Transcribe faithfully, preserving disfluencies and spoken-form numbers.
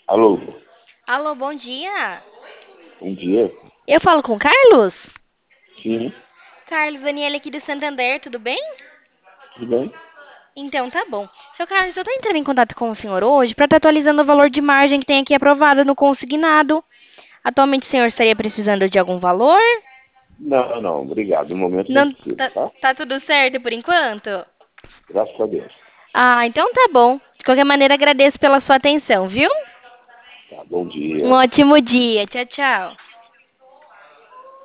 Alô, Alô, bom dia. bom dia. Eu falo com o Carlos? Sim, Carlos, Daniela aqui do Santander, tudo bem? tudo bem? Então tá bom. Seu Carlos, eu tô entrando em contato com o senhor hoje para estar atualizando o valor de margem que tem aqui aprovado no consignado. Atualmente o senhor estaria precisando de algum valor? Não, não, obrigado. No momento não Não, preciso, tá, tá? tá tudo certo por enquanto? Graças a Deus. Ah, então tá bom. De qualquer maneira, agradeço pela sua atenção, viu? Tá, bom Um dia. ótimo dia. Tchau, tchau.